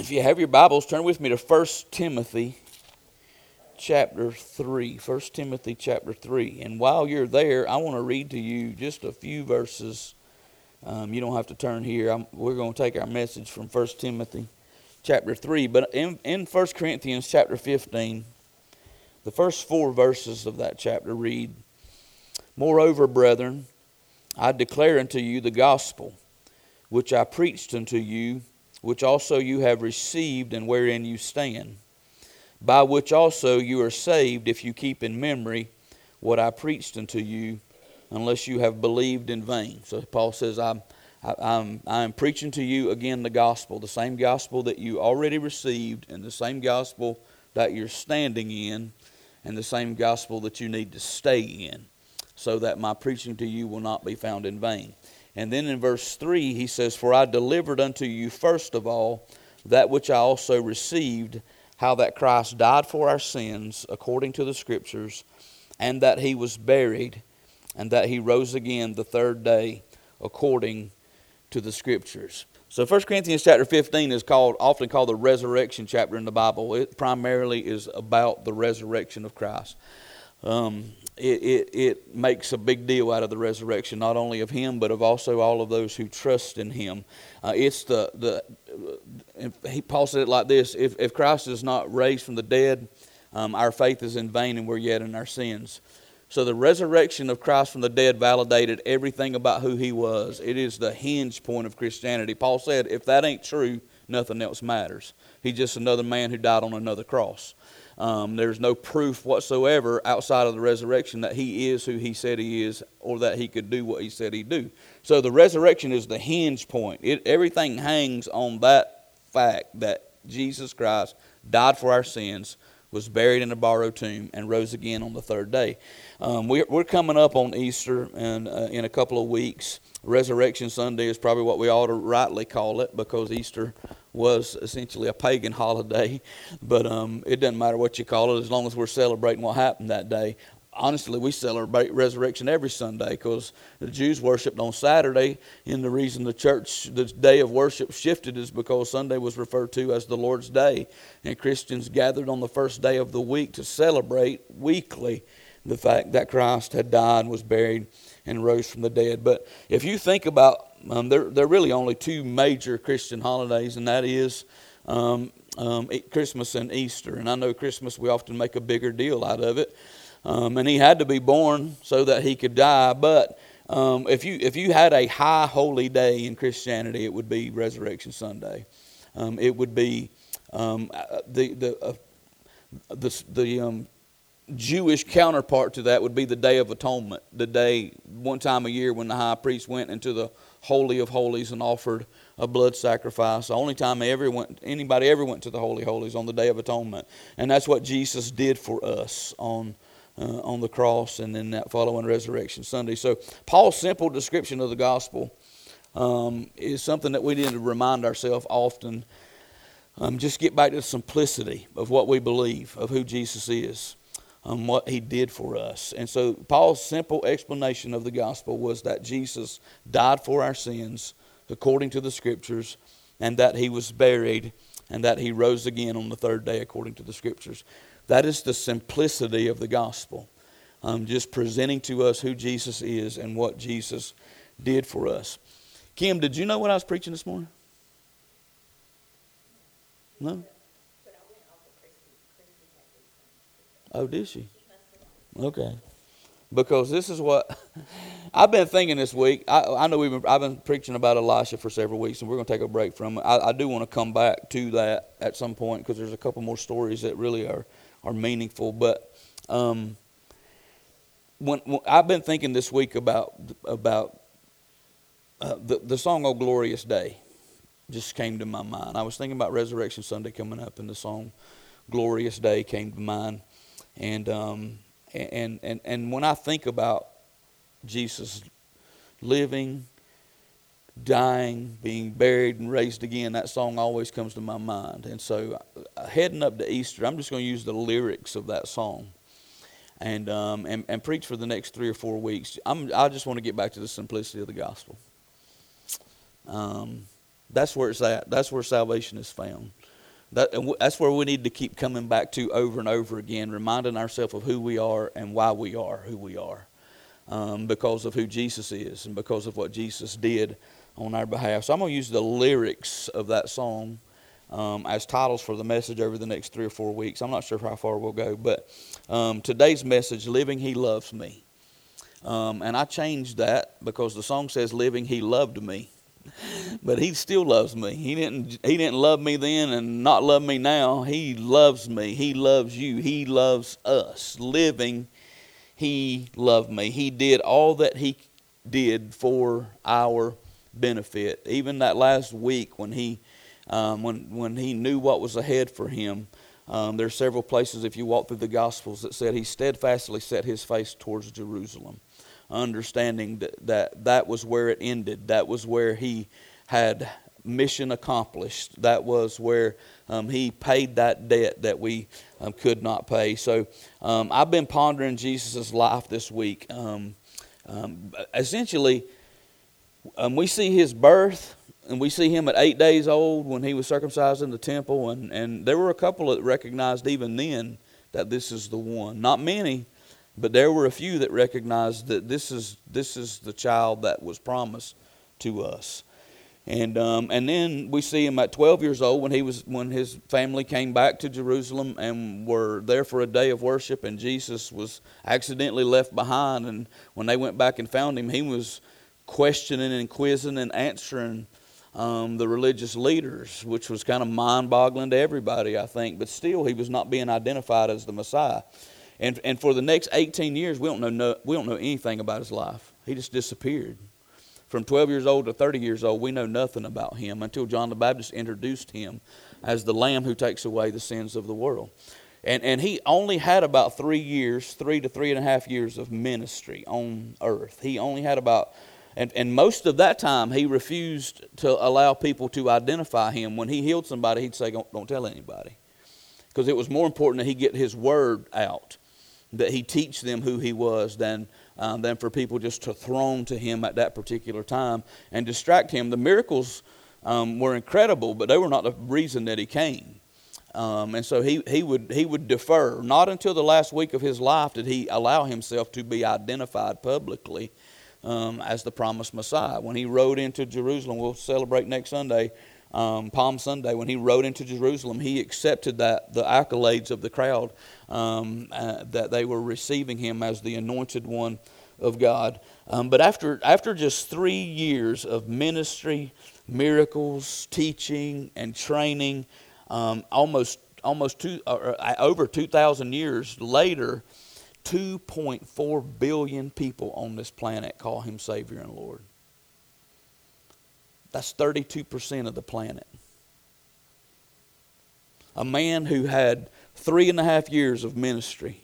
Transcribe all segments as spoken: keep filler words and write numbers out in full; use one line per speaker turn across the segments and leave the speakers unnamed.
If you have your Bibles, turn with me to First Timothy chapter three. First Timothy chapter three. And while you're there, I want to read to you just a few verses. Um, you don't have to turn here. I'm, we're going to take our message from First Timothy chapter three. But in, in First Corinthians chapter fifteen, the first four verses of that chapter read, "Moreover, brethren, I declare unto you the gospel, which I preached unto you, which also you have received, and wherein you stand, by which also you are saved, if you keep in memory what I preached unto you, unless you have believed in vain." So Paul says, I'm, I, I'm, I'm preaching to you again the gospel, the same gospel that you already received, and the same gospel that you're standing in, and the same gospel that you need to stay in, so that my preaching to you will not be found in vain. And then in verse three, he says, "For I delivered unto you first of all that which I also received, how that Christ died for our sins according to the Scriptures, and that he was buried, and that he rose again the third day according to the Scriptures." So First Corinthians chapter fifteen is called often called the resurrection chapter in the Bible. It primarily is about the resurrection of Christ. Um, it, it, it makes a big deal out of the resurrection, not only of him, but of also all of those who trust in him. Uh, it's the, the uh, he, Paul said it like this: if, if Christ is not raised from the dead, um, our faith is in vain and we're yet in our sins. So the resurrection of Christ from the dead validated everything about who he was. It is the hinge point of Christianity. Paul said, if that ain't true, nothing else matters. He's just another man who died on another cross. Um, there's no proof whatsoever outside of the resurrection that he is who he said he is, or that he could do what he said he'd do. So the resurrection is the hinge point. It, everything hangs on that fact that Jesus Christ died for our sins, was buried in a borrowed tomb, and rose again on the third day. Um, we're, we're coming up on Easter and, uh, in a couple of weeks. Resurrection Sunday is probably what we ought to rightly call it, because Easter was essentially a pagan holiday. But um, it doesn't matter what you call it, as long as we're celebrating what happened that day. Honestly, we celebrate resurrection every Sunday, because the Jews worshiped on Saturday, and the reason the church, the day of worship shifted is because Sunday was referred to as the Lord's Day, and Christians gathered on the first day of the week to celebrate weekly the fact that Christ had died, was buried, and rose from the dead. But if you think about, um, there, there are really only two major Christian holidays, and that is um, um, Christmas and Easter. And I know Christmas, we often make a bigger deal out of it. Um, and he had to be born so that he could die. But um, if you if you had a high holy day in Christianity, it would be Resurrection Sunday. Um, it would be um, the the uh, the, the um, Jewish counterpart to that would be the Day of Atonement, the day one time a year when the high priest went into the Holy of Holies and offered a blood sacrifice. The only time they ever went, anybody ever went to the Holy of Holies, on the Day of Atonement, and that's what Jesus did for us on. Uh, on the cross, and then that following Resurrection Sunday. So Paul's simple description of the gospel um, is something that we need to remind ourselves often. Um, just get back to the simplicity of what we believe, of who Jesus is, um, what he did for us. And so Paul's simple explanation of the gospel was that Jesus died for our sins according to the Scriptures, and that he was buried, and that he rose again on the third day according to the Scriptures. That is the simplicity of the gospel. Um, just presenting to us who Jesus is and what Jesus did for us. Kim, did you know what I was preaching this morning? No? Oh, did she? Okay. Because this is what I've been thinking this week. I, I know we've been, I've been preaching about Elisha for several weeks, and we're going to take a break from it. I, I do want to come back to that at some point, because there's a couple more stories that really are are meaningful. But um, when, when I've been thinking this week about about uh, the the song "Oh Glorious Day," just came to my mind. I was thinking about Resurrection Sunday coming up, and the song "Glorious Day" came to mind. And um, and and and when I think about Jesus living, dying, being buried, and raised again, that song always comes to my mind. And so uh, heading up to Easter, I'm just going to use the lyrics of that song and um, and, and preach for the next three or four weeks. I'm, I just want to get back to the simplicity of the gospel. Um, that's where it's at. That's where salvation is found. That, that's where we need to keep coming back to over and over again, reminding ourselves of who we are and why we are who we are. Um, because of who Jesus is and because of what Jesus did on our behalf. So I'm going to use the lyrics of that song um, as titles for the message over the next three or four weeks. I'm not sure how far we'll go, but um, today's message, Living He Loves Me. Um, and I changed that because the song says, Living He Loved Me. But He still loves me. He didn't, he didn't love me then and not love me now. He loves me. He loves you. He loves us. Living He loved me. He did all that He did for our benefit. Even that last week when He um, when when He knew what was ahead for Him, um, there are several places if you walk through the Gospels that said He steadfastly set His face towards Jerusalem, understanding that that, that was where it ended. That was where He had mission accomplished. That was where um, He paid that debt that we um, could not pay. So um, I've been pondering Jesus' life this week. Um, um, essentially, um, we see His birth, and we see Him at eight days old when He was circumcised in the temple, and, and there were a couple that recognized even then that this is the one. Not many, but there were a few that recognized that this is this is the child that was promised to us. And um, and then we see Him at twelve years old when he was when His family came back to Jerusalem and were there for a day of worship, and Jesus was accidentally left behind. And when they went back and found Him, He was questioning and quizzing and answering um, the religious leaders, which was kind of mind-boggling to everybody, I think. But still, He was not being identified as the Messiah. And and for the next eighteen years, we don't know no, we don't know anything about His life. He just disappeared. From twelve years old to thirty years old, we know nothing about Him until John the Baptist introduced Him as the Lamb who takes away the sins of the world. And and He only had about three years, three to three and a half years of ministry on earth. He only had about, and, and most of that time, He refused to allow people to identify Him. When He healed somebody, He'd say, don't, don't tell anybody. Because it was more important that He get His word out, that He teach them who He was than Um, than for people just to throne to Him at that particular time and distract Him. The miracles um, were incredible, but they were not the reason that He came. Um, and so he, he would he would defer. Not until the last week of His life did He allow Himself to be identified publicly um, as the promised Messiah. When He rode into Jerusalem, we'll celebrate next Sunday, um, Palm Sunday. When He rode into Jerusalem, He accepted that the accolades of the crowd um, uh, that they were receiving Him as the anointed one of God. Um, but after after just three years of ministry, miracles, teaching, and training, um, almost almost two or over two thousand years later, two point four billion people on this planet call Him Savior and Lord. That's thirty-two percent of the planet. A man who had three and a half years of ministry,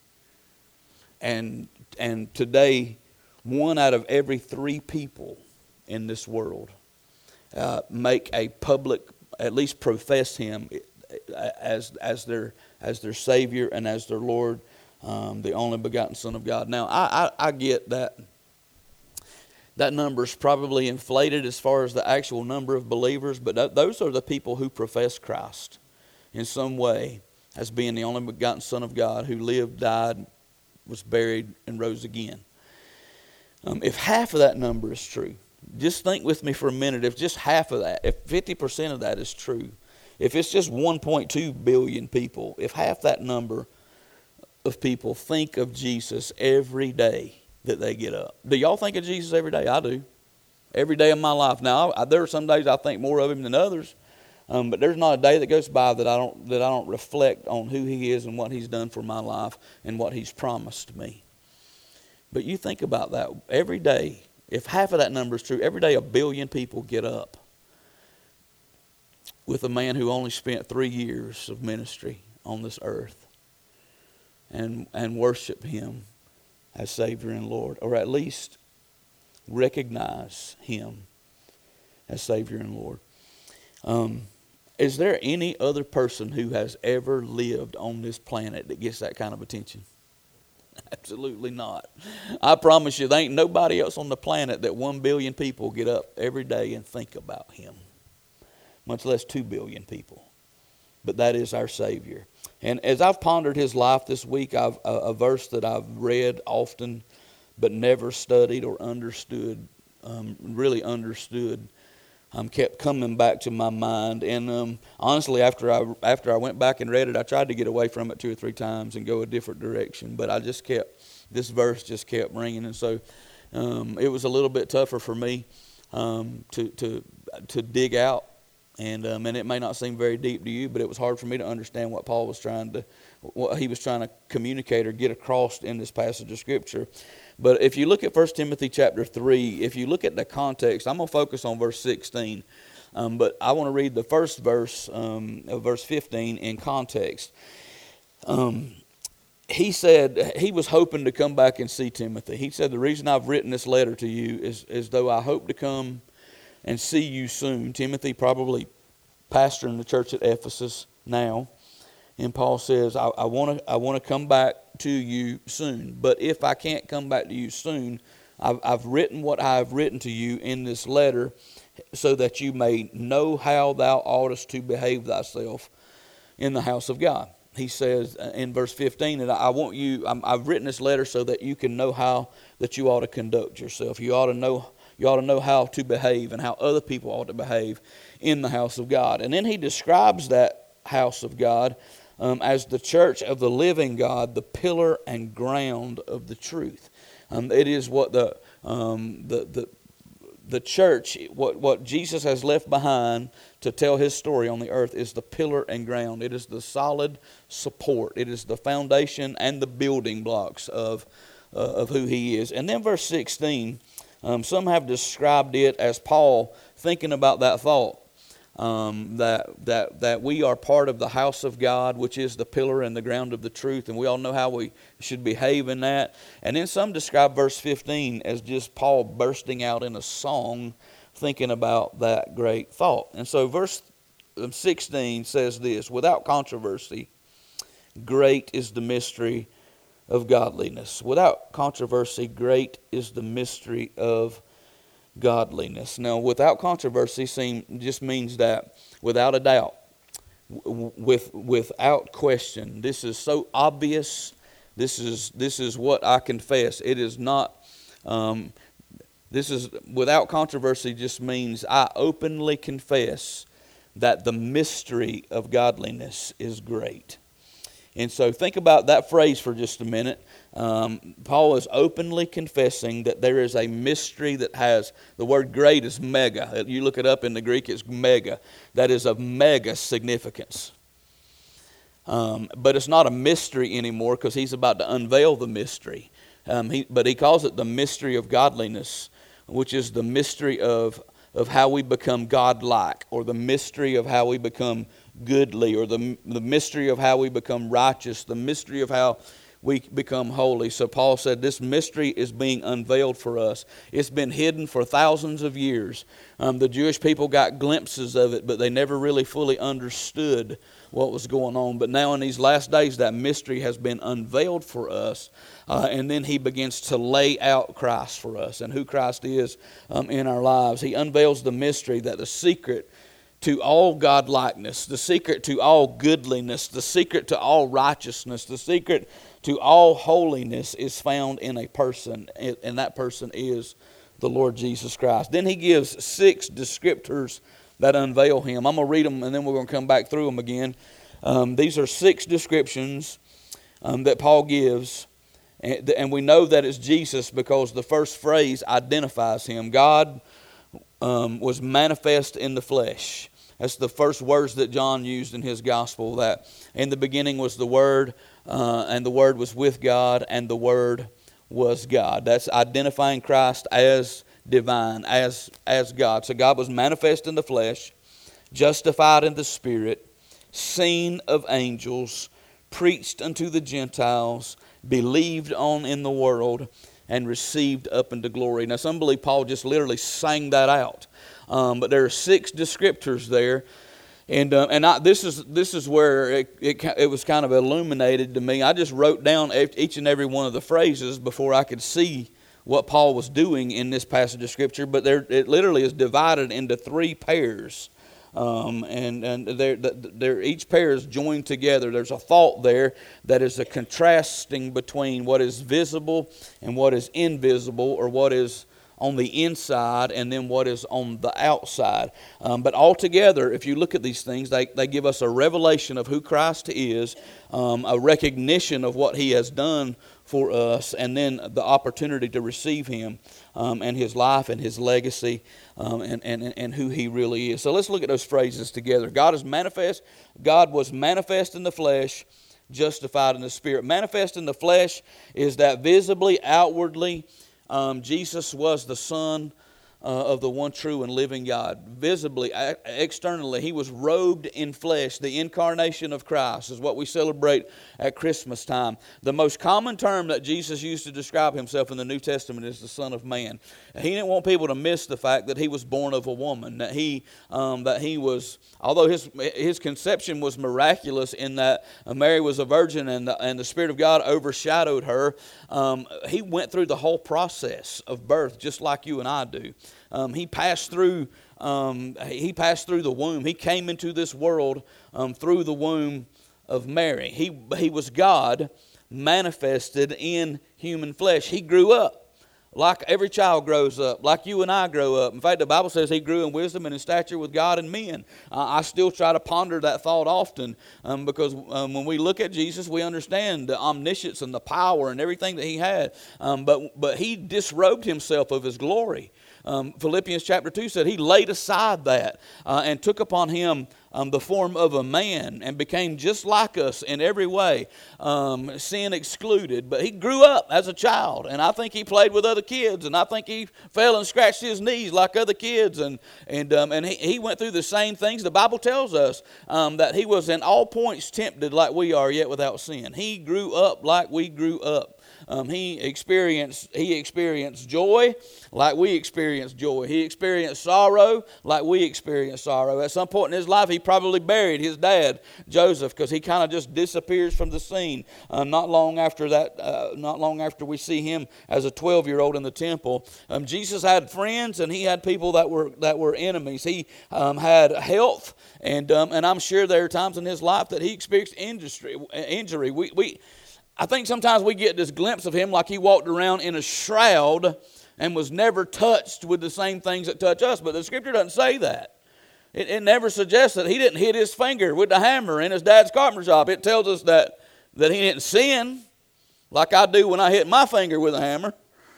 and and today, one out of every three people in this world uh, make a public, at least profess Him as as their as their Savior and as their Lord, um, the only begotten Son of God. Now, I, I, I get that that number is probably inflated as far as the actual number of believers, but that, those are the people who profess Christ in some way as being the only begotten Son of God who lived, died, was buried, and rose again. Um, if half of that number is true, just think with me for a minute, if just half of that, if fifty percent of that is true, if it's just one point two billion people, if half that number of people think of Jesus every day that they get up. Do y'all think of Jesus every day? I do. Every day of my life. Now, I, there are some days I think more of Him than others, um, but there's not a day that goes by that I don't that I don't reflect on who He is and what He's done for my life and what He's promised me. But you think about that every day. If half of that number is true, every day a billion people get up with a man who only spent three years of ministry on this earth and and worship Him as Savior and Lord, or at least recognize Him as Savior and Lord. Um, is there any other person who has ever lived on this planet that gets that kind of attention? Absolutely not. I promise you, there ain't nobody else on the planet that one billion people get up every day and think about Him, much less two billion people. but that is our Savior. And as I've pondered his life this week, I've, a, a verse that I've read often but never studied or understood, um, really understood, um, kept coming back to my mind. And um, honestly, after I after I went back and read it, I tried to get away from it two or three times and go a different direction. But I just kept, this verse just kept ringing. And so um, it was a little bit tougher for me um, to, to, to dig out. And um, and it may not seem very deep to you, but it was hard for me to understand what Paul was trying to, what he was trying to communicate or get across in this passage of Scripture. But if you look at First Timothy chapter three, if you look at the context, I'm going to focus on verse sixteen. Um, but I want to read the first verse, um, of verse fifteen, in context. Um, he said he was hoping to come back and see Timothy. He said, the reason I've written this letter to you is as though I hope to come and see you soon. Timothy, probably pastoring the church at Ephesus now. And Paul says, I want to I want to come back to you soon. But if I can't come back to you soon, I've, I've written what I have written to you in this letter so that you may know how thou oughtest to behave thyself in the house of God. He says in verse fifteen that I want you, I'm, I've written this letter so that you can know how that you ought to conduct yourself. You ought to know You ought to know how to behave and how other people ought to behave in the house of God. And then he describes that house of God um, as the church of the living God, the pillar and ground of the truth. Um, it is what the um, the the the church, what what Jesus has left behind to tell his story on the earth, is the pillar and ground. It is the solid support. It is the foundation and the building blocks of uh, of who he is. And then verse sixteen. Um, some have described it as Paul thinking about that thought, um, that that that we are part of the house of God, which is the pillar and the ground of the truth, and we all know how we should behave in that. And then some describe verse fifteen as just Paul bursting out in a song, thinking about that great thought. And so verse sixteen says this: without controversy, great is the mystery of godliness. Without controversy, great is the mystery of godliness. Now, without controversy seem, just means that without a doubt, with without question. This is so obvious. This is this is what I confess. It is not. Um, this is without controversy. Just means I openly confess that the mystery of godliness is great. And so think about that phrase for just a minute. Um, Paul is openly confessing that there is a mystery that has, the word great is mega. You look it up in the Greek, it's mega. That is of mega significance. Um, but it's not a mystery anymore because he's about to unveil the mystery. Um, he, but he calls it the mystery of godliness, which is the mystery of, of how we become godlike, or the mystery of how we become goodly, or the, the mystery of how we become righteous, the mystery of how we become holy. So Paul said this mystery is being unveiled for us. It's been hidden for thousands of years. Um, the Jewish people got glimpses of it, but they never really fully understood what was going on. But now in these last days, that mystery has been unveiled for us. Uh, and then he begins to lay out Christ for us and who Christ is um, in our lives. He unveils the mystery that the secret to all godlikeness, the secret to all goodliness, the secret to all righteousness, the secret to all holiness is found in a person, and that person is the Lord Jesus Christ. Then he gives six descriptors that unveil him. I'm going to read them, and then we're going to come back through them again. Um, these are six descriptions um, that Paul gives, and, and we know that it's Jesus because the first phrase identifies him. God um, was manifest in the flesh. That's the first words that John used in his gospel, that in the beginning was the Word, uh, and the Word was with God, and the Word was God. That's identifying Christ as divine, as, as God. So God was manifest in the flesh, justified in the Spirit, seen of angels, preached unto the Gentiles, believed on in the world, and received up into glory. Now some believe Paul just literally sang that out. Um, but there are six descriptors there, and uh, and I, this is this is where it, it it was kind of illuminated to me. I just wrote down each and every one of the phrases before I could see what Paul was doing in this passage of Scripture. But there, it literally is divided into three pairs Um, and and they're, they're, each pair is joined together. There's a thought there that is a contrasting between what is visible and what is invisible, or what is on the inside and then what is on the outside. Um, but altogether, if you look at these things, they, they give us a revelation of who Christ is, um, a recognition of what He has done for us, and then the opportunity to receive Him um, and His life and His legacy um, and, and, and who He really is. So let's look at those phrases together. God is manifest. God was manifest in the flesh, justified in the Spirit. Manifest in the flesh is that visibly, outwardly, Um, Jesus was the Son uh, of the one true and living God. Visibly, externally, He was robed in flesh. The incarnation of Christ is what we celebrate at Christmas time. The most common term that Jesus used to describe Himself in the New Testament is the Son of Man. He didn't want people to miss the fact that He was born of a woman, that He um, that He was, although His His conception was miraculous in that Mary was a virgin and the, and the Spirit of God overshadowed her, um, He went through the whole process of birth just like you and I do. Um, he passed through. Um, he passed through the womb. He came into this world um, through the womb of Mary. He he was God manifested in human flesh. He grew up like every child grows up, like you and I grow up. In fact, the Bible says He grew in wisdom and in stature with God and men. Uh, I still try to ponder that thought often um, because um, when we look at Jesus, we understand the omniscience and the power and everything that He had. Um, but but He disrobed Himself of His glory. Um, Philippians chapter two said He laid aside that uh, and took upon Him um, the form of a man and became just like us in every way, um, sin excluded. But He grew up as a child, and I think He played with other kids, and I think He fell and scratched His knees like other kids, and and um, and he, he went through the same things. The Bible tells us um, that He was in all points tempted like we are, yet without sin. He grew up like we grew up. Um, he experienced he experienced joy like we experienced joy. He experienced sorrow like we experienced sorrow. At some point in His life, He probably buried His dad, Joseph, because he kind of just disappears from the scene. Uh, not long after that, uh, not long after we see him as a twelve-year-old in the temple. Um, Jesus had friends, and He had people that were that were enemies. He um, had health, and um, and I'm sure there are times in His life that He experienced industry, injury. We we. I think sometimes we get this glimpse of Him like He walked around in a shroud and was never touched with the same things that touch us. But the Scripture doesn't say that. It, it never suggests that He didn't hit His finger with the hammer in His dad's carpenter shop. It tells us that, that He didn't sin like I do when I hit my finger with a hammer.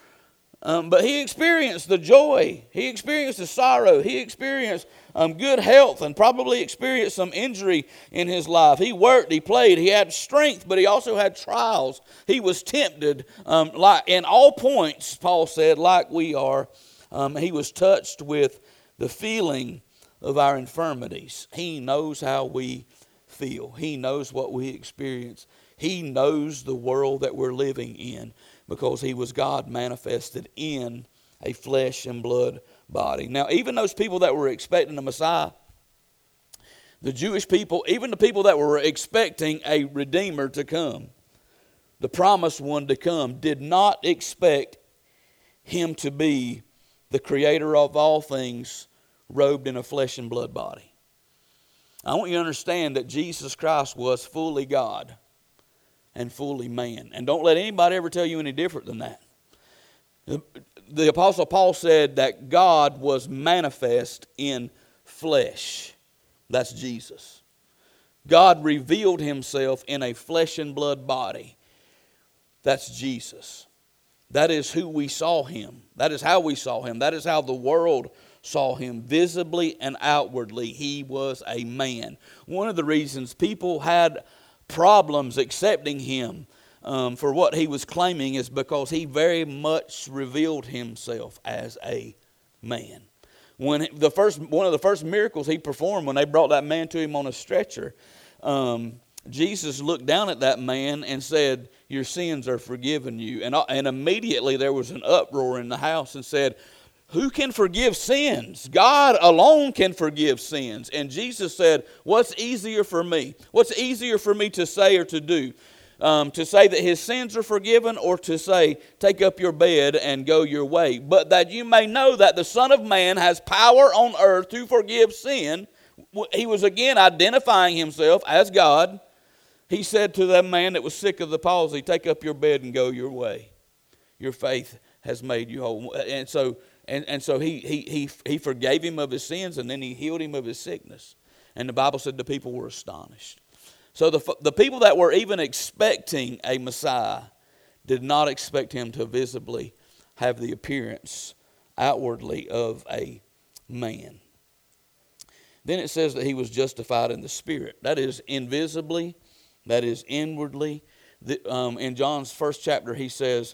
Um, but He experienced the joy. He experienced the sorrow. He experienced um, good health and probably experienced some injury in His life. He worked, He played, He had strength, but He also had trials. He was tempted um, like in all points, Paul said, like we are. Um, he was touched with the feeling of our infirmities. He knows how we feel. He knows what we experience. He knows the world that we're living in, because He was God manifested in a flesh and blood body. Now, even those people that were expecting a Messiah, the Jewish people, even the people that were expecting a Redeemer to come, the promised one to come, did not expect Him to be the Creator of all things, robed in a flesh and blood body. I want you to understand that Jesus Christ was fully God and fully man. And don't let anybody ever tell you any different than that. The, the Apostle Paul said that God was manifest in flesh. That's Jesus. God revealed Himself in a flesh and blood body. That's Jesus. That is who we saw Him. That is how we saw Him. That is how the world saw Him, visibly and outwardly. He was a man. One of the reasons people had problems accepting Him um, for what He was claiming is because He very much revealed Himself as a man. When the first one of the first miracles He performed, when they brought that man to Him on a stretcher, um, Jesus looked down at that man and said, "Your sins are forgiven you." And, and immediately there was an uproar in the house and said, "Who can forgive sins? God alone can forgive sins." And Jesus said, "What's easier for me? What's easier for me to say or to do? Um, to say that his sins are forgiven, or to say, take up your bed and go your way? But that you may know that the Son of Man has power on earth to forgive sin." he was again identifying himself as God. He said to that man that was sick of the palsy, take up your bed and go your way. Your faith has made you whole. And so, and, and so he, he, he, he forgave him of his sins, and then he healed him of his sickness. And the Bible said the people were astonished. So the, the people that were even expecting a Messiah did not expect him to visibly have the appearance outwardly of a man. Then it says that he was justified in the Spirit. That is invisibly, that is inwardly. The, um, in John's first chapter, he says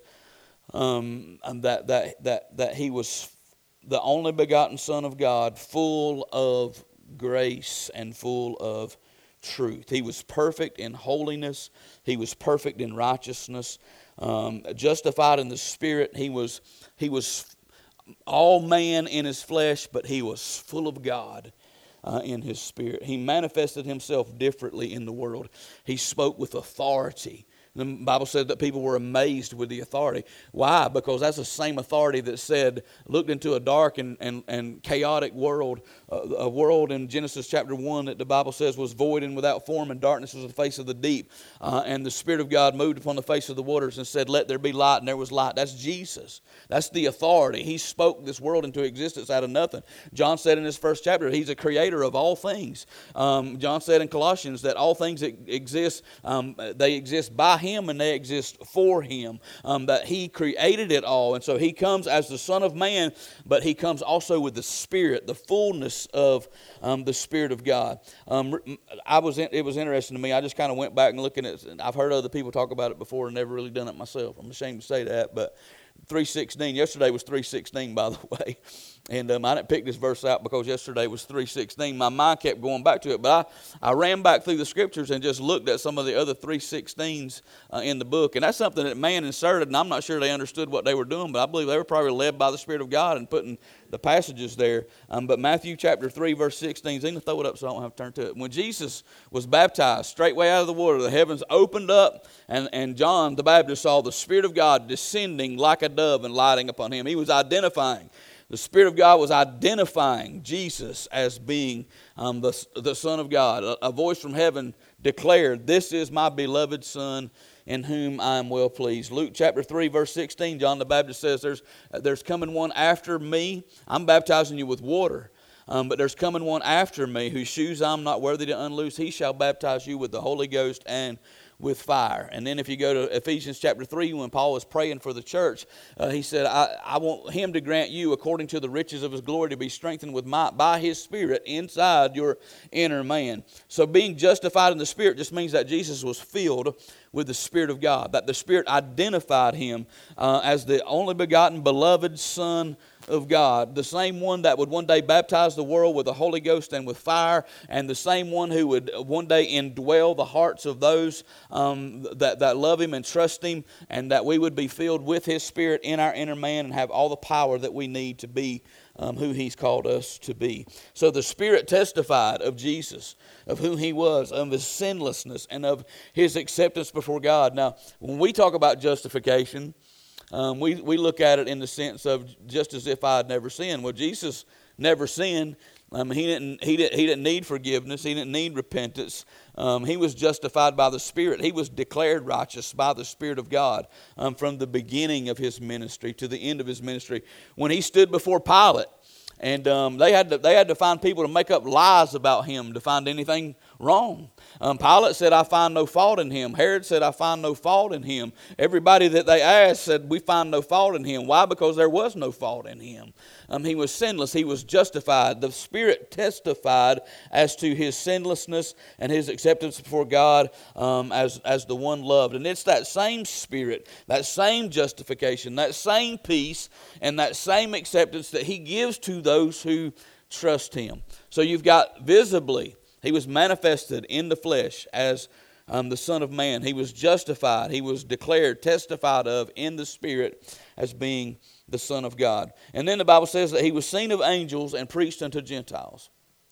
um, that, that, that, that he was the only begotten Son of God, full of grace and full of truth. He was perfect in holiness. He was perfect in righteousness. Um, justified in the Spirit. He was, he was all man in his flesh, but he was full of God. Uh, in his spirit. He manifested himself differently in the world. He spoke with authority. The Bible said that people were amazed with the authority. Why? Because that's the same authority that said, looked into a dark and, and, and chaotic world, uh, a world in Genesis chapter one that the Bible says was void and without form, and darkness was the face of the deep. Uh, and the Spirit of God moved upon the face of the waters and said, let there be light, and there was light. That's Jesus. That's the authority. He spoke this world into existence out of nothing. John said in his first chapter, he's a creator of all things. Um, John said in Colossians that all things that exist, um, they exist by him and they exist for him, um, that he created it all. And so he comes as the Son of Man, but he comes also with the Spirit, the fullness of um, the Spirit of God. Um, I was in, it was interesting to me. I just kind of went back and looking at it. I've heard other people talk about it before and never really done it myself. I'm ashamed to say that, but three sixteen, yesterday was three sixteen, by the way. And um, I didn't pick this verse out because yesterday was three sixteen. My mind kept going back to it, but I, I ran back through the scriptures and just looked at some of the other three sixteens uh, in the book. And that's something that man inserted, and I'm not sure they understood what they were doing, but I believe they were probably led by the Spirit of God and putting the passages there. Um, but Matthew chapter three, verse sixteen, Zena, throw it up so I don't have to turn to it. When Jesus was baptized, straightway out of the water, the heavens opened up, and, and John the Baptist saw the Spirit of God descending like a dove and lighting upon him. He was identifying. The Spirit of God was identifying Jesus as being um, the, the Son of God. A, a voice from heaven declared, this is my beloved Son in whom I am well pleased. Luke chapter three, verse sixteen, John the Baptist says, there's, there's coming one after me. I'm baptizing you with water. Um, but there's coming one after me whose shoes I'm not worthy to unloose. He shall baptize you with the Holy Ghost and with fire. And then if you go to Ephesians chapter three, when Paul was praying for the church, uh, he said, I, I want him to grant you, according to the riches of his glory, to be strengthened with my, by his Spirit inside your inner man. So being justified in the Spirit just means that Jesus was filled with the Spirit of God, that the Spirit identified him uh, as the only begotten beloved Son of God, the same one that would one day baptize the world with the Holy Ghost and with fire, and the same one who would one day indwell the hearts of those um, that, that love him and trust him, and that we would be filled with his Spirit in our inner man and have all the power that we need to be um, who he's called us to be. So the Spirit testified of Jesus, of who he was, of his sinlessness, and of his acceptance before God. Now, when we talk about justification, Um, we, we look at it in the sense of just as if I had never sinned. Well, Jesus never sinned. Um, he didn't he didn't he didn't need forgiveness. He didn't need repentance. Um, he was justified by the Spirit. He was declared righteous by the Spirit of God um, from the beginning of his ministry to the end of his ministry. When he stood before Pilate, and um, they had to they had to find people to make up lies about him to find anything wrong. Um, Pilate said, I find no fault in him. Herod said, I find no fault in him. Everybody that they asked said, we find no fault in him. Why? Because there was no fault in him. Um, he was sinless. He was justified. The Spirit testified as to his sinlessness and his acceptance before God um, as, as the one loved. And it's that same Spirit, that same justification, that same peace, and that same acceptance that he gives to those who trust him. So you've got visibly, he was manifested in the flesh as um, the Son of Man. He was justified. He was declared, testified of in the Spirit as being the Son of God. And then the Bible says that he was seen of angels and preached unto Gentiles.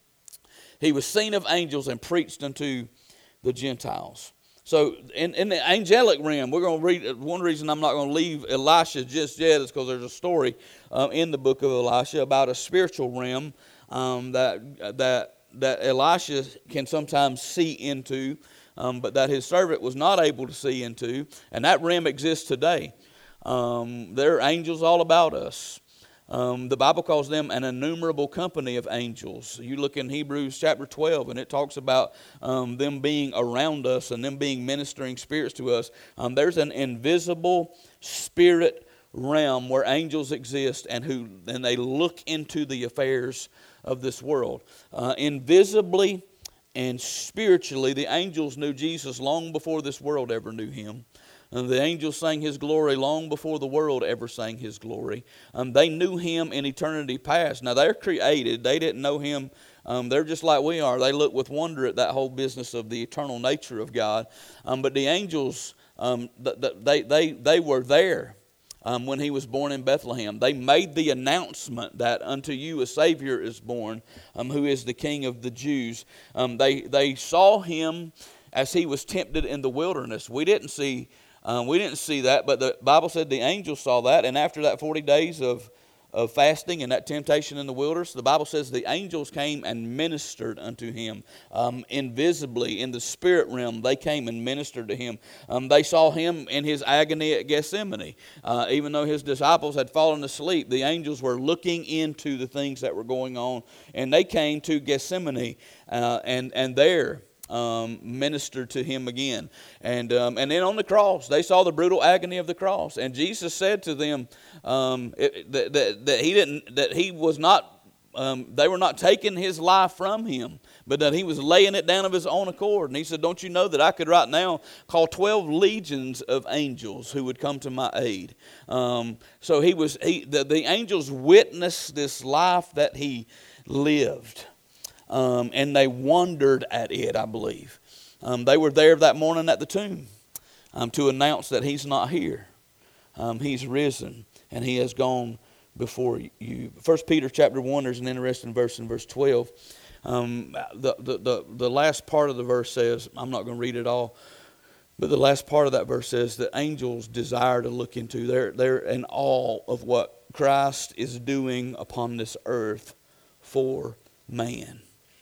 He was seen of angels and preached unto the Gentiles. So in, in the angelic realm, we're going to read, one reason I'm not going to leave Elisha just yet is because there's a story um, in the book of Elisha about a spiritual realm um, that that that Elisha can sometimes see into, um, but that his servant was not able to see into, and that realm exists today. Um, there are angels all about us. Um, the Bible calls them an innumerable company of angels. You look in Hebrews chapter twelve, and it talks about um, them being around us and them being ministering spirits to us. Um, there's an invisible spirit realm where angels exist, and who and they look into the affairs of this world. Uh, invisibly and spiritually, the angels knew Jesus long before this world ever knew him. And the angels sang his glory long before the world ever sang his glory. Um, they knew him in eternity past. Now, they're created. They didn't know him. Um, they're just like we are. They look with wonder at that whole business of the eternal nature of God. Um, but the angels, um, they, they, they were there um, when he was born in Bethlehem. They made the announcement that unto you a Savior is born, um, who is the King of the Jews. Um, they, they saw him as he was tempted in the wilderness. We didn't see... Um, we didn't see that, but the Bible said the angels saw that. And after that forty days of, of fasting and that temptation in the wilderness, the Bible says the angels came and ministered unto him. Um, invisibly, in the spirit realm, they came and ministered to him. Um, they saw him in his agony at Gethsemane. Uh, even though his disciples had fallen asleep, the angels were looking into the things that were going on. And they came to Gethsemane, uh, and, and there... Um, ministered to him again. And um, and then on the cross, they saw the brutal agony of the cross. And Jesus said to them um, it, that, that, that he didn't, that he was not, um, they were not taking his life from him, but that he was laying it down of his own accord. And he said, don't you know that I could right now call twelve legions of angels who would come to my aid? Um, so he was, he, the, the angels witnessed this life that he lived. Um, and they wondered at it, I believe. Um, they were there that morning at the tomb um, to announce that he's not here. Um, he's risen, and he has gone before you. First Peter chapter one, there's an interesting verse in verse twelve. Um, the, the, the, the last part of the verse says, I'm not going to read it all, but the last part of that verse says that angels desire to look into. They're, they're in awe of what Christ is doing upon this earth for man.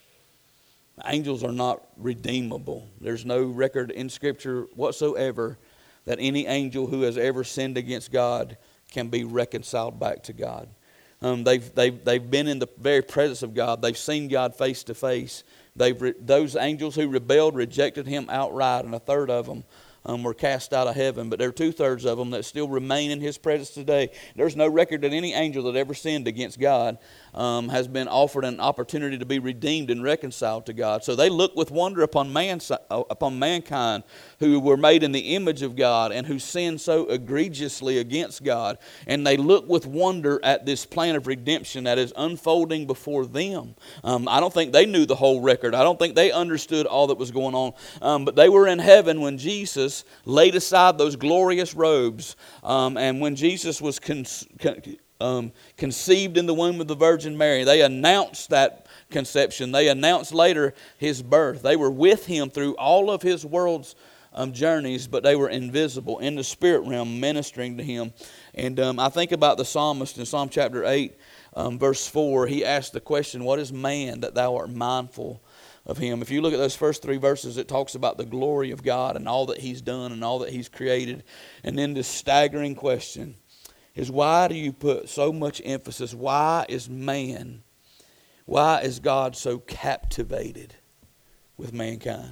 Angels are not redeemable. There's no record in Scripture whatsoever that any angel who has ever sinned against God can be reconciled back to God. Um, they've, they've, they've been in the very presence of God. They've seen God face to face. They've re- those angels who rebelled rejected him outright, and a third of them Um, were cast out of heaven, but there are two-thirds of them that still remain in his presence today. There's no record that any angel that ever sinned against God um, has been offered an opportunity to be redeemed and reconciled to God. So they look with wonder upon, man, upon mankind who were made in the image of God and who sinned so egregiously against God. And they look with wonder at this plan of redemption that is unfolding before them. Um, I don't think they knew the whole record. I don't think they understood all that was going on. Um, but they were in heaven when Jesus laid aside those glorious robes, um, and when Jesus was con- con- um, conceived in the womb of the Virgin Mary, they announced that conception. They announced later his birth. They were with him through all of his world's um, journeys, but they were invisible in the spirit realm, ministering to him. And um, I think about the psalmist in Psalm chapter eight, um, verse four. He asked the question, "What is man that thou art mindful of him?" If you look at those first three verses, it talks about the glory of God and all that he's done and all that he's created. And then this staggering question is, why do you put so much emphasis? Why is man, why is God so captivated with mankind?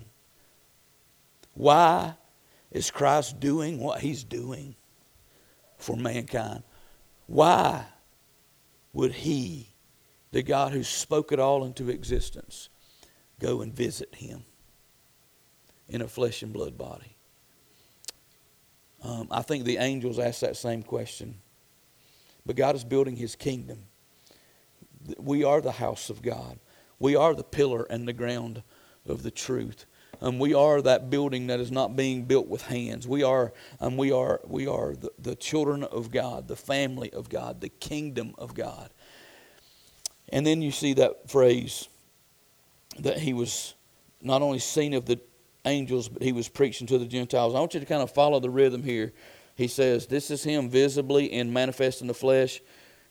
Why is Christ doing what he's doing for mankind? Why would he, the God who spoke it all into existence, go and visit him in a flesh and blood body? Um, I think the angels asked that same question. But God is building his kingdom. We are the house of God. We are the pillar and the ground of the truth. Um, we are that building that is not being built with hands. We are, um, we are, we are the, the children of God, the family of God, the kingdom of God. And then you see that phrase, that he was not only seen of the angels, but he was preaching to the Gentiles. I want you to kind of follow the rhythm here. He says, this is him visibly and manifest in the flesh.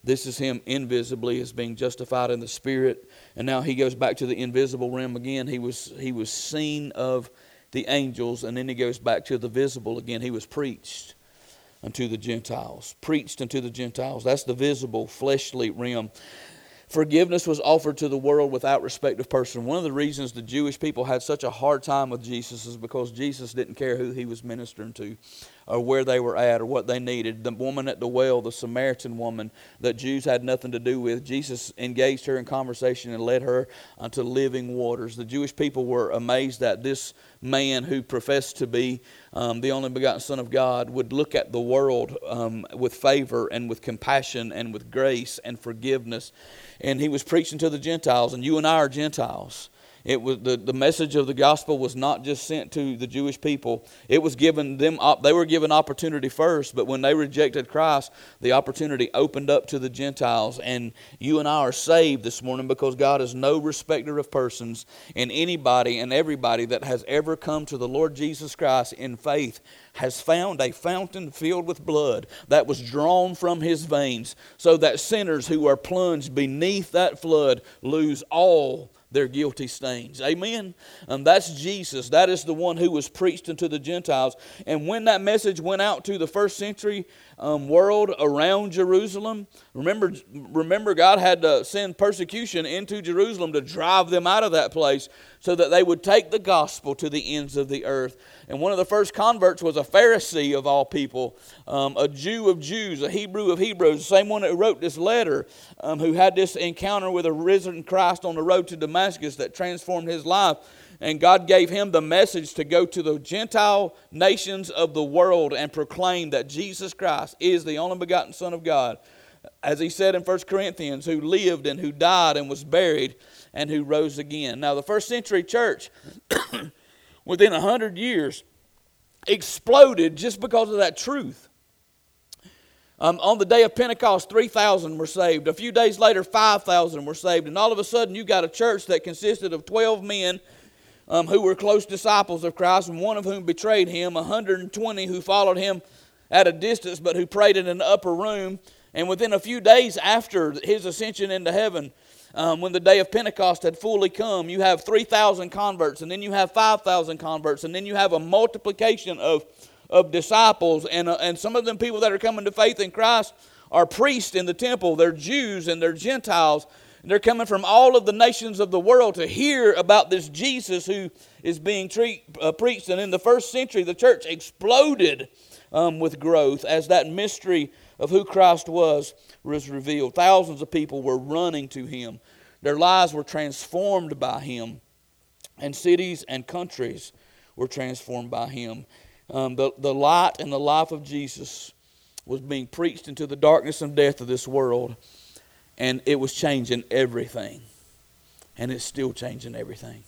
This is him invisibly as being justified in the Spirit. And now he goes back to the invisible realm again. He was he was seen of the angels, and then he goes back to the visible again. He was preached unto the Gentiles. Preached unto the Gentiles. That's the visible, fleshly realm. Forgiveness was offered to the world without respect of person. One of the reasons the Jewish people had such a hard time with Jesus is because Jesus didn't care who he was ministering to, or where they were at, or what they needed. The woman at the well, the Samaritan woman that Jews had nothing to do with, Jesus engaged her in conversation and led her unto living waters. The Jewish people were amazed that this man who professed to be um, the only begotten Son of God would look at the world um, with favor and with compassion and with grace and forgiveness. And he was preaching to the Gentiles, and you and I are Gentiles. It was the, the message of the gospel was not just sent to the Jewish people. It was given them, they were given opportunity first, but when they rejected Christ, the opportunity opened up to the Gentiles. And you and I are saved this morning because God is no respecter of persons, and anybody and everybody that has ever come to the Lord Jesus Christ in faith has found a fountain filled with blood that was drawn from his veins, so that sinners who are plunged beneath that flood lose all their guilty stains. Amen? Um, that's Jesus. That is the one who was preached unto the Gentiles. And when that message went out to the first century um, world around Jerusalem, remember, remember God had to send persecution into Jerusalem to drive them out of that place so that they would take the gospel to the ends of the earth. And one of the first converts was a Pharisee of all people, um, a Jew of Jews, a Hebrew of Hebrews, the same one that wrote this letter, um, who had this encounter with a risen Christ on the road to Damascus that transformed his life. And God gave him the message to go to the Gentile nations of the world and proclaim that Jesus Christ is the only begotten Son of God. As he said in First Corinthians, who lived and who died and was buried and who rose again. Now the first century church, within a hundred years, exploded just because of that truth. Um, on the day of Pentecost, three thousand were saved. A few days later, five thousand were saved. And all of a sudden, you got a church that consisted of twelve men um, who were close disciples of Christ, and one of whom betrayed him, one hundred twenty who followed him at a distance, but who prayed in an upper room. And within a few days after his ascension into heaven, Um, when the day of Pentecost had fully come, you have three thousand converts, and then you have five thousand converts, and then you have a multiplication of, of disciples. And, uh, and some of them people that are coming to faith in Christ are priests in the temple. They're Jews and they're Gentiles. And they're coming from all of the nations of the world to hear about this Jesus who is being treat, uh, preached. And in the first century, the church exploded um, with growth as that mystery of who Christ was was revealed. Thousands of people were running to him. Their lives were transformed by him. And cities and countries were transformed by him. Um, the, the light and the life of Jesus was being preached into the darkness and death of this world. And it was changing everything. And it's still changing everything.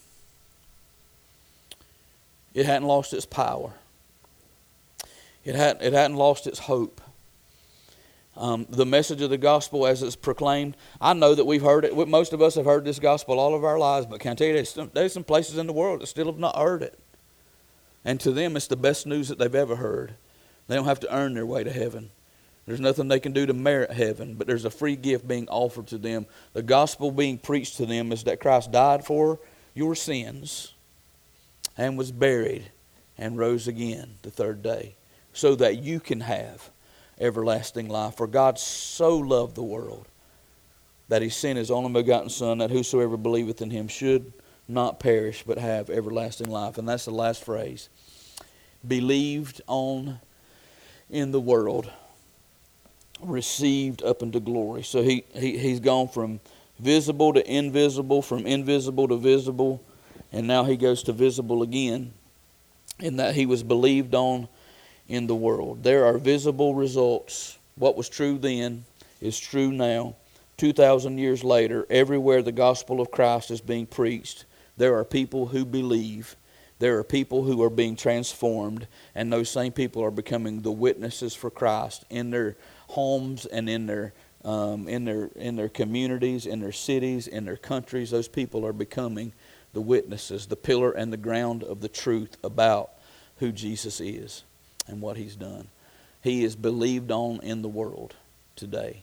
It hadn't lost its power. It hadn't, it hadn't lost its hope. Um, the message of the gospel as it's proclaimed, I know that we've heard it. Most of us have heard this gospel all of our lives, but can I tell you, there's some, there's some places in the world that still have not heard it. And to them, it's the best news that they've ever heard. They don't have to earn their way to heaven. There's nothing they can do to merit heaven, but there's a free gift being offered to them. The gospel being preached to them is that Christ died for your sins and was buried and rose again the third day so that you can have everlasting life. For God so loved the world that he sent his only begotten Son, that whosoever believeth in him should not perish but have everlasting life. And that's the last phrase. Believed on in the world, received up into glory. So he, he he's gone from visible to invisible, from invisible to visible, and now he goes to visible again, in that he was believed on in the world. There are visible results. What was true then is true now. two thousand years later, everywhere the gospel of Christ is being preached, there are people who believe. There are people who are being transformed, and those same people are becoming the witnesses for Christ in their homes and in their um, in their in their communities, in their cities, in their countries. Those people are becoming the witnesses, the pillar and the ground of the truth about who Jesus is and what he's done. He is believed on in the world today.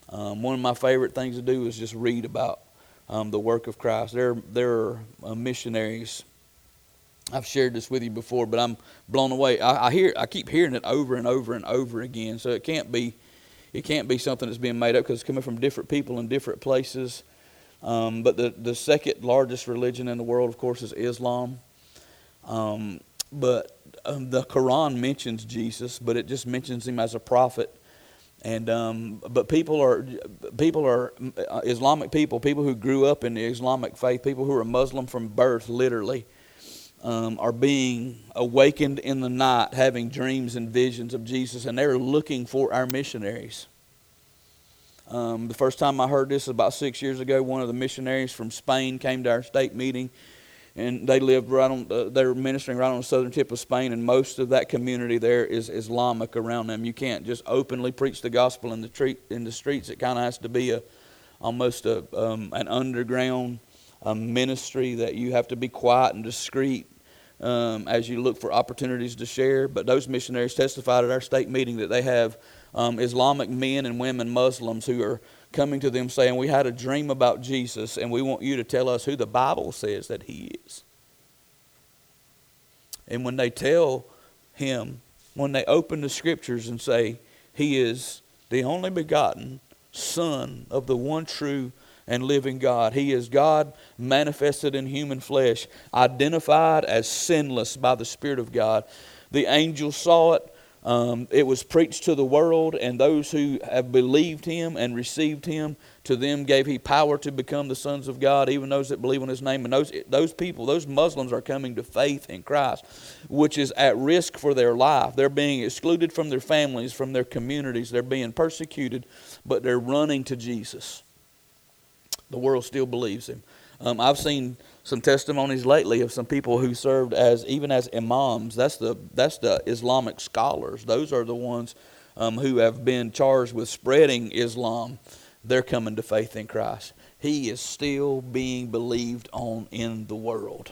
Um, one of my favorite things to do is just read about um, the work of Christ. There, there are uh, missionaries. I've shared this with you before, but I'm blown away. I, I hear, I keep hearing it over and over and over again. So it can't be, it can't be something that's being made up because it's coming from different people in different places. Um, but the the second largest religion in the world, of course, is Islam. Um, but um, the Quran mentions Jesus, but it just mentions him as a prophet. And um, but people are people are uh, Islamic people, people who grew up in the Islamic faith, people who are Muslim from birth, literally. Um, are being awakened in the night, having dreams and visions of Jesus, and they're looking for our missionaries. Um, the first time I heard this was about six years ago. One of the missionaries from Spain came to our state meeting, and they lived right on. Uh, they were ministering right on the southern tip of Spain, and most of that community there is Islamic around them. You can't just openly preach the gospel in the treat, in the streets. It kind of has to be a almost a um, an underground um, ministry that you have to be quiet and discreet. Um, as you look for opportunities to share. But those missionaries testified at our state meeting that they have um, Islamic men and women, Muslims, who are coming to them saying, we had a dream about Jesus and we want you to tell us who the Bible says that he is. And when they tell him, when they open the scriptures and say, he is the only begotten Son of the one true and living God. He is God manifested in human flesh, identified as sinless by the Spirit of God. The angels saw it. Um, it was preached to the world, and those who have believed him and received him, to them gave he power to become the sons of God, even those that believe on his name. And those, those people, those Muslims are coming to faith in Christ, which is at risk for their life. They're being excluded from their families, from their communities. They're being persecuted, but they're running to Jesus. The world still believes him. Um, I've seen some testimonies lately of some people who served as even as imams. That's the that's the Islamic scholars. Those are the ones um, who have been charged with spreading Islam. They're coming to faith in Christ. He is still being believed on in the world.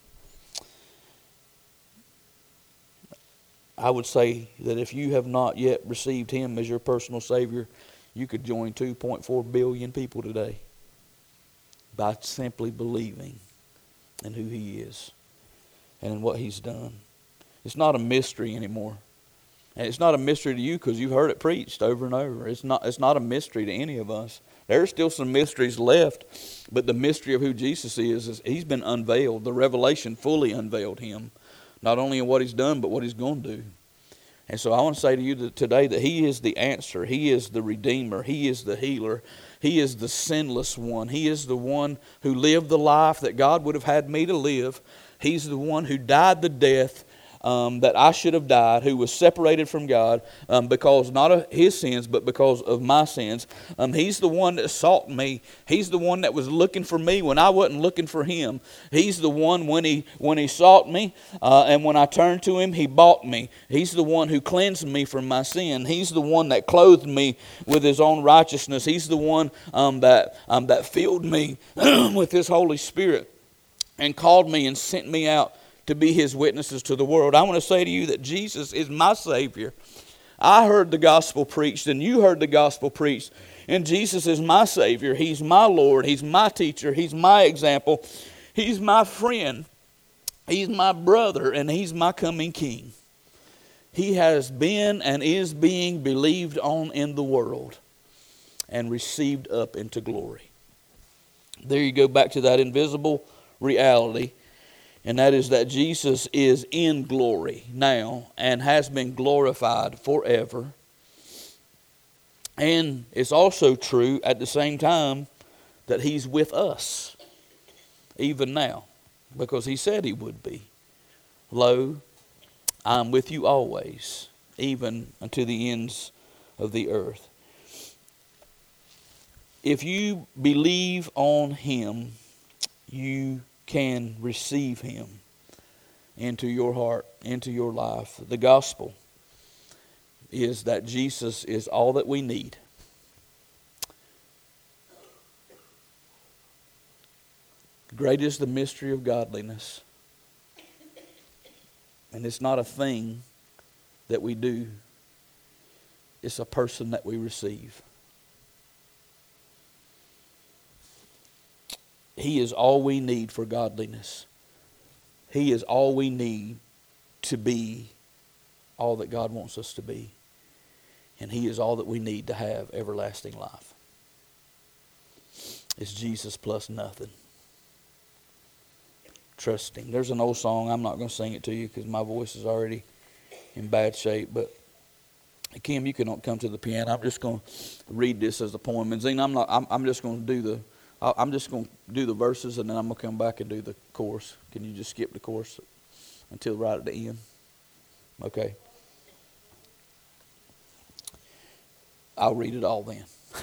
I would say that if you have not yet received him as your personal Savior, you could join two point four billion people today by simply believing in who he is and in what he's done. It's not a mystery anymore. And it's not a mystery to you because you've heard it preached over and over. It's not, it's not a mystery to any of us. There are still some mysteries left, but the mystery of who Jesus is, is he's been unveiled. The revelation fully unveiled him, not only in what he's done, but what he's going to do. And so I want to say to you that today that he is the answer. He is the Redeemer. He is the healer. He is the sinless one. He is the one who lived the life that God would have had me to live. He's the one who died the death um, that I should have died, who was separated from God um, because not of his sins, but because of my sins. Um, he's the one that sought me. He's the one that was looking for me when I wasn't looking for him. He's the one when he when he sought me, uh, and when I turned to him, he bought me. He's the one who cleansed me from my sin. He's the one that clothed me with his own righteousness. He's the one um, that um, that filled me with his Holy Spirit and called me and sent me out to be his witnesses to the world. I want to say to you that Jesus is my Savior. I heard the gospel preached and you heard the gospel preached. And Jesus is my Savior. He's my Lord. He's my teacher. He's my example. He's my friend. He's my brother. And he's my coming King. He has been and is being believed on in the world and received up into glory. There you go, back to that invisible reality. And that is that Jesus is in glory now and has been glorified forever. And it's also true at the same time that he's with us even now, because he said he would be. Lo, I am with you always, even unto the ends of the earth. If you believe on him, you can receive him into your heart, into your life. The gospel is that Jesus is all that we need. Great is the mystery of godliness. And it's not a thing that we do. It's a person that we receive. He is all we need for godliness. He is all we need to be all that God wants us to be. And He is all that we need to have everlasting life. It's Jesus plus nothing. Trust Him. There's an old song. I'm not going to sing it to you because my voice is already in bad shape. But Kim, you can come to the piano. I'm just going to read this as a poem. And Zena, I'm not. I'm, I'm just going to do the. I'm just going to do the verses, and then I'm going to come back and do the chorus. Can you just skip the chorus until right at the end? Okay. I'll read it all then.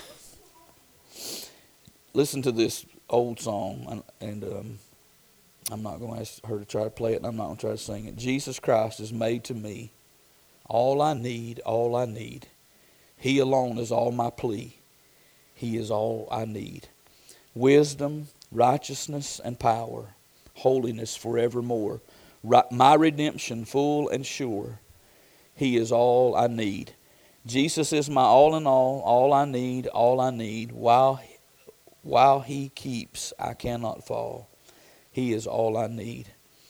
Listen to this old song, and um, I'm not going to ask her to try to play it, and I'm not going to try to sing it. Jesus Christ is made to me all I need, all I need. He alone is all my plea. He is all I need. Wisdom, righteousness, and power, holiness forevermore. My redemption full and sure. He is all I need. Jesus is my all in all, all I need, all I need. While, while He keeps, I cannot fall. He is all I need.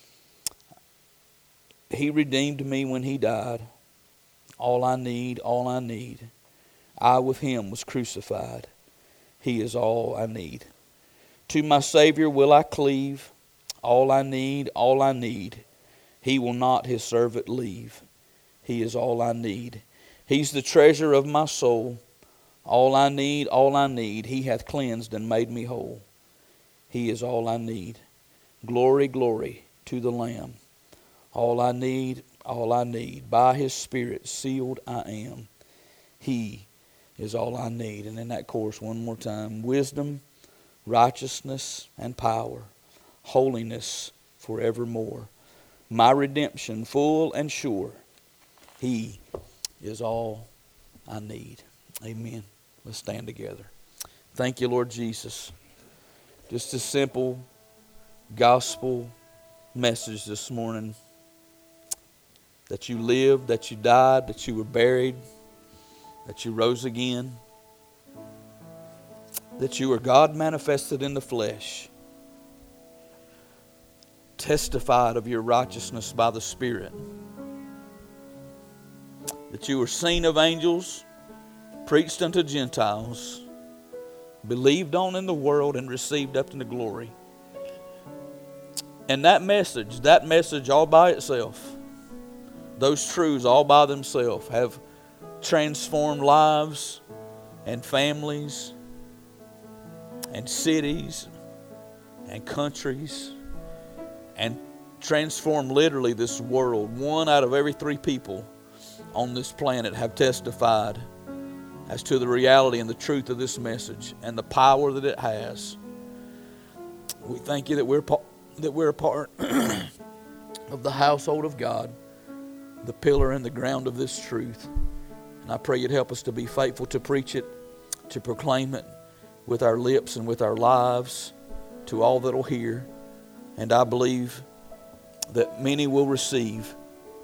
He redeemed me when He died. All I need, all I need. I with Him was crucified. He is all I need. To my Savior will I cleave. All I need, all I need. He will not His servant leave. He is all I need. He's the treasure of my soul. All I need, all I need. He hath cleansed and made me whole. He is all I need. Glory, glory to the Lamb. All I need, all I need. By His Spirit sealed I am. He is all I need. And in that chorus one more time. Wisdom, righteousness, and power. Holiness forevermore. My redemption full and sure. He is all I need. Amen. Let's stand together. Thank you, Lord Jesus. Just a simple gospel message this morning. That you lived, that you died, that you were buried, that you rose again, that you are God manifested in the flesh, testified of your righteousness by the Spirit, that you were seen of angels, preached unto Gentiles, believed on in the world, and received up into glory. And that message, that message all by itself, those truths all by themselves have transformed lives and families and cities and countries and transformed literally this world. One out of every three people on this planet have testified as to the reality and the truth of this message and the power that it has. We thank you that we're that we're a part of the household of God, the pillar and the ground of this truth. And I pray you'd help us to be faithful to preach it, to proclaim it with our lips and with our lives to all that will hear. And I believe that many will receive,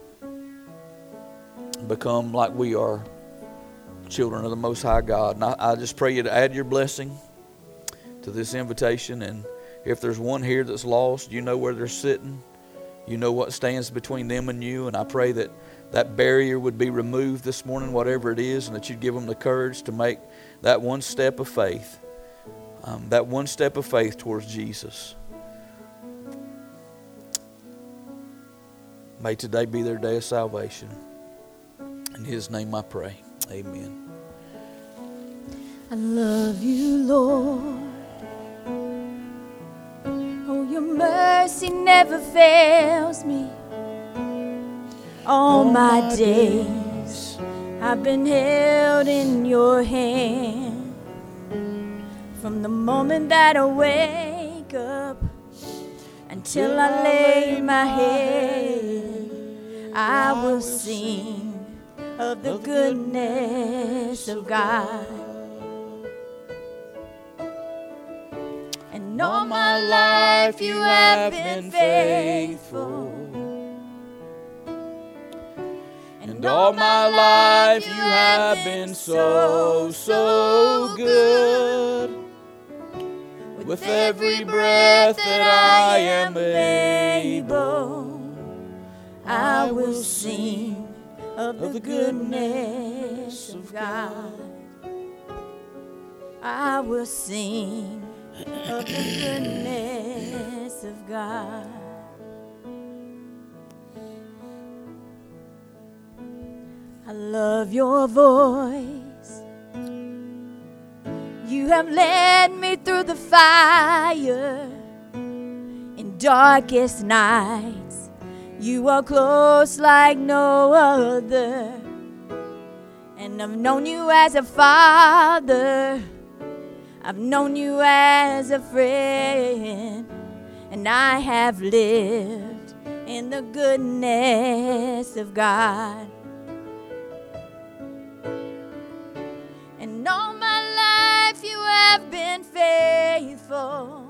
become like we are, children of the Most High God. And I, I just pray you to add your blessing to this invitation. And if there's one here that's lost, you know where they're sitting. You know what stands between them and you. And I pray that that barrier would be removed this morning, whatever it is, and that you'd give them the courage to make that one step of faith, um, that one step of faith towards Jesus. May today be their day of salvation. In His name I pray. Amen.
I love you, Lord. Oh, your mercy never fails me. All my days I've been held in your hand. From the moment that I wake up until I lay my head, I will sing of the goodness of God. And all my life you have been faithful. And all my life you have been so, so good. With
With every breath that I am able,
I will sing of the goodness of God. I will sing of the goodness of God. I love your voice. You have led me through the fire in darkest nights. You are close like no other, and I've known you as a father. I've known you as a friend, and I have lived in the goodness of God. And all my life you have been faithful.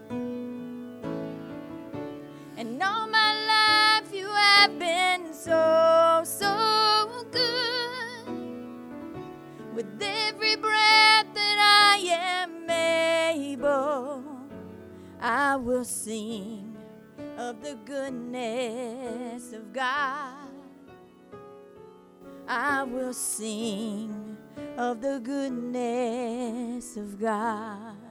And all my life you have been so, so good. With every breath that I am able, I will sing of the goodness of God. I will sing of the goodness of God.